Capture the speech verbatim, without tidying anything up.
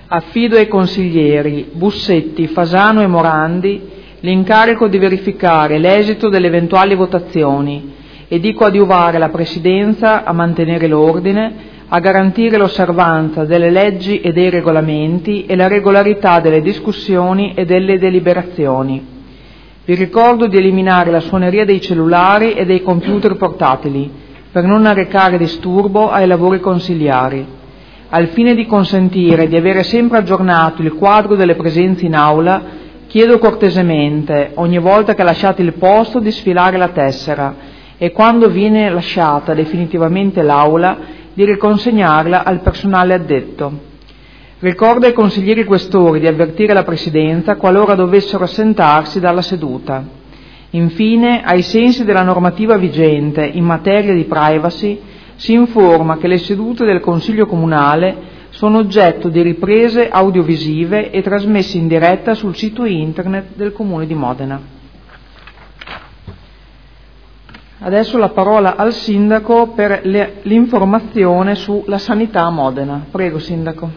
Affido ai consiglieri Bussetti, Fasano e Morandi l'incarico di verificare l'esito delle eventuali votazioni e di coadiuvare la Presidenza a mantenere l'ordine, a garantire l'osservanza delle leggi e dei regolamenti e la regolarità delle discussioni e delle deliberazioni. Vi ricordo di eliminare la suoneria dei cellulari e dei computer portatili per non arrecare disturbo ai lavori consiliari. Al fine di consentire di avere sempre aggiornato il quadro delle presenze in aula, chiedo cortesemente, ogni volta che lasciate il posto, di sfilare la tessera e quando viene lasciata definitivamente l'aula, di riconsegnarla al personale addetto. Ricordo ai consiglieri questori di avvertire la Presidenza qualora dovessero assentarsi dalla seduta. Infine, ai sensi della normativa vigente in materia di privacy, si informa che le sedute del Consiglio Comunale sono oggetto di riprese audiovisive e trasmesse in diretta sul sito internet del Comune di Modena. Adesso la parola al Sindaco per le, l'informazione sulla sanità a Modena. Prego, Sindaco.